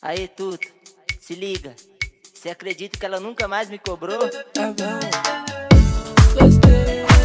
Aí, Tuto, se liga. Você acredita que ela nunca mais me cobrou? Tá bom, gostei.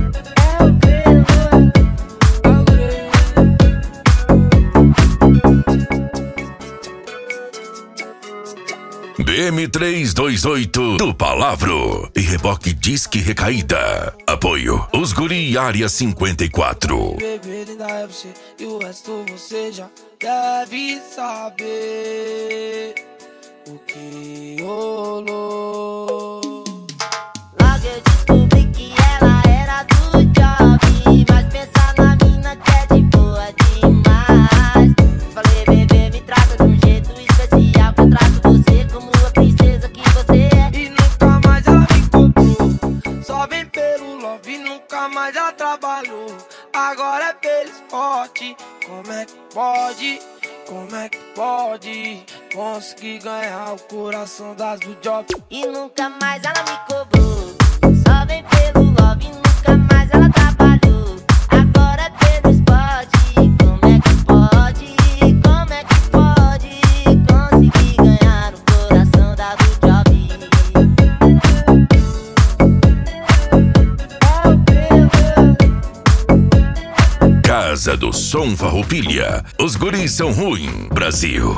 BM328 do Palavro e reboque Disque Recaída. Apoio Os Guri Área 54. Bebê, linda é você e o resto você já deve saber o que rolou. Logo eu descobri que ela era do job, mas pensa na mina que é de boa demais. Falei, bebê, me trata de um jeito especial, que eu trato você como a princesa que você é. E nunca mais ela me cobrou, só vem pelo love e nunca mais ela trabalhou. Agora é pelo esporte, como é que pode? Como é que pode conseguir ganhar o coração das do job? E nunca mais ela me cobrou, só vem pelo love e nunca mais ela trabalhou. Agora é pelo esporte, como é que pode? Como é que pode conseguir ganhar o coração da do job? Casa do Som Farroupilha. Os guris são ruim, Brasil.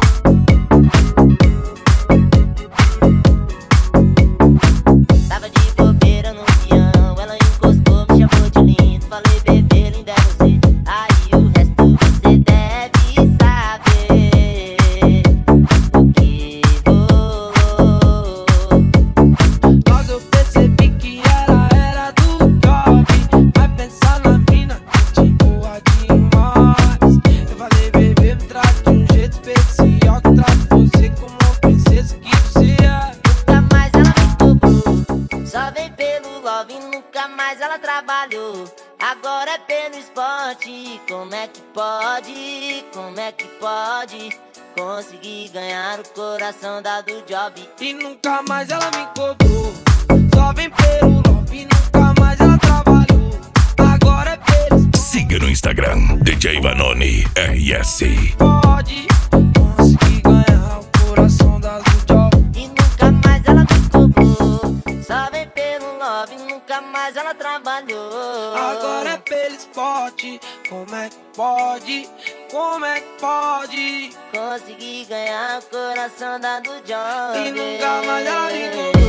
Tava de bobeira no avião, ela encostou, me chamou de lindo. Falei, bebê, linda é você, aí o resto você deve saber o que rolou. Logo eu percebi que ela era do job, vai pensar na mina de boa demais. Eu falei, bebê, me trata de um jeito especial, que eu trato você como uma princesa que você é. Nunca mais ela me cobrou, só vem pelo love e nunca mais ela trabalhou. Agora é pelo esporte, como é que pode? Como é que pode conseguir ganhar o coração da do job? E nunca mais ela me cobrou, só vem pelo love e nunca mais ela trabalhou. Agora é pelo esporte, Siga no Instagram DJ Vanoni RS. pode conseguir ganhar o coração das do job. E nunca mais ela me cobrou, só vem pelo love e nunca mais ela trabalhou. Agora é pelo esporte, como é que pode? Como é que pode? Consegui ganhar o coração da do job. E nunca mais ela me cobrou.